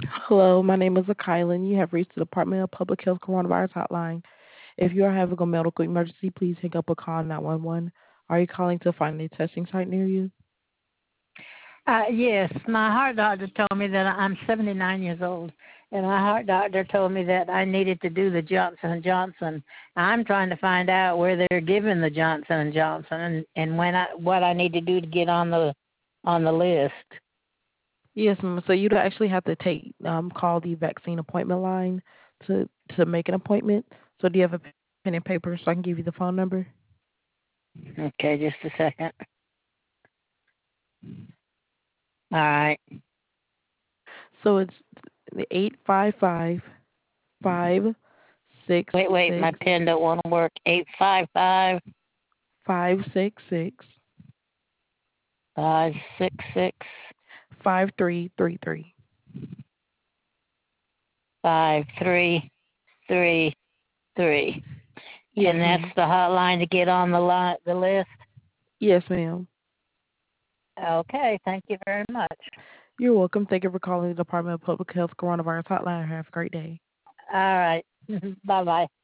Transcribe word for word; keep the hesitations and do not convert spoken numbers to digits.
Hello, my name is Akila, and you have reached the Department of Public Health Coronavirus Hotline. If you are having a medical emergency, please hang up or call nine one one. Are you calling to find a testing site near you? Uh, yes, my heart doctor told me that I'm seventy-nine years old, and my heart doctor told me that I needed to do the Johnson and Johnson. I'm trying to find out where they're giving the Johnson and Johnson, and, and when I what I need to do to get on the on the list. Yes, ma'am. So you'd actually have to take um, call the vaccine appointment line to to make an appointment. So do you have a pen and paper so I can give you the phone number? Okay, just a second. All right. So it's eight five five five six Wait, wait, my six pen don't want to work. Eight five five five six six five six six five three three three. five three three three. Yes, And that's ma'am. the hotline to get on the line, the list. Yes, ma'am. Okay, thank you very much. You're welcome. Thank you for calling the Department of Public Health Coronavirus Hotline. Have a great day. All right. Bye bye.